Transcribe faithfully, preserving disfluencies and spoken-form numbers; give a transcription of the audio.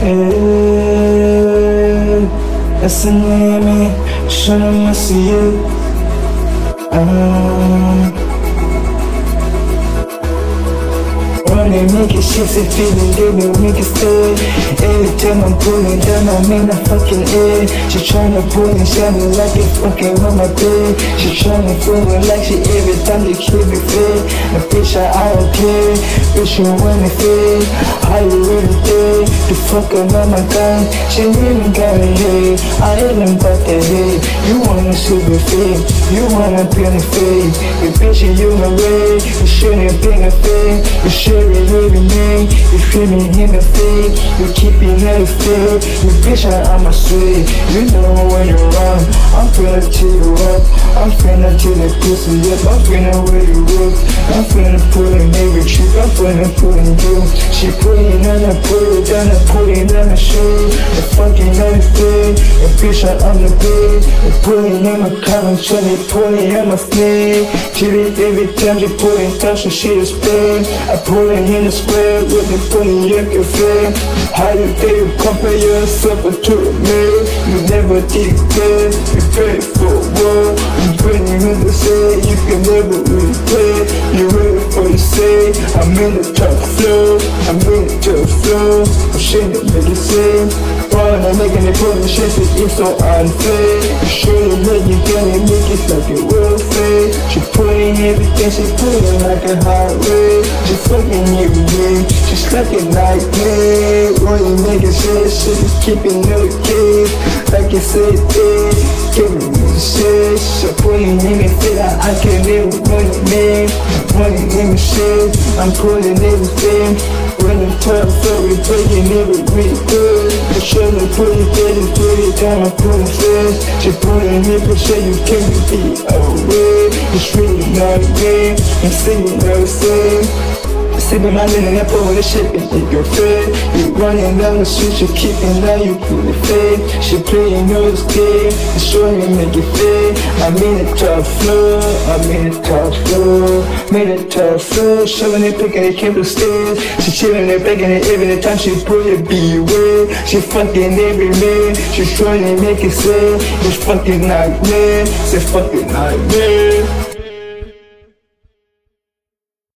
Hey, that's the name, should I miss you? Um, Running, making shifts and feeling good, we make it stay. Every time I'm pulling down, I'm in a fucking air. She tryna pull and shine me like it fucking on my bed. She tryna fool me like she every time they keep me fed. The bitch, I, I don't care, bitch, you wanna fade. How you really think? The fucking on my gun, she really got a head. I ain't about that head. You wanna super fake, you wanna be on the fade. The bitch, you my way, you shouldn't be a fake. You should really me, you feel me in the face. You keep it in the face, you bitch, I'm a sweet. You know when you're wrong, I'm finna tear you up. I'm finna tear the pussy up, I'm finna wear you up. I'm finna put in every trick, I'm finna put in you. She putting on the put it down, I put it on the shoe. The fucking on the bed, the bitch I'm the bed. They putting on my collar, trying to put it on my snake. She did every time she put it down, so she is bad. I pull it in the square with the putting your cafe. How you think you compare yourself to me? You never did good, you paid for a war. You bring in the say, you can never really play. You ready for the say, I'm in the top flow, I'm in the top flow. I'm shit that make it say, run, I'm making it put the shit that it's so unfair. You should have let you get it, make it like it will fade. She putting everything, she putting like a highway. She fucking every day, she's like a nightmare. Running niggas shit, shit is keeping no kids. Like I said, hey, giving me the shit. She putting in the fit, I, I can never run it, man. Running in the shit, I'm pulling everything. Running tough, so we breaking every really good. The shoulder put it dead and put it down, I'm pulling fast. She pulling it, but say you can't be away. It's really not a game, I'm singing no same. Sipping my linen and pulling the shit and take your fed. You running down the street, you keeping now, you pull it fade. She playing yours game, it's showing me make it fade. I'm in the top floor, I'm in the top floor. Made a top floor, showing it, picking it, came to stairs. She chilling there, begging it every time she pull it, beware. She fucking every man, she trying to make it say, it's fucking nightmare, it's a fucking nightmare.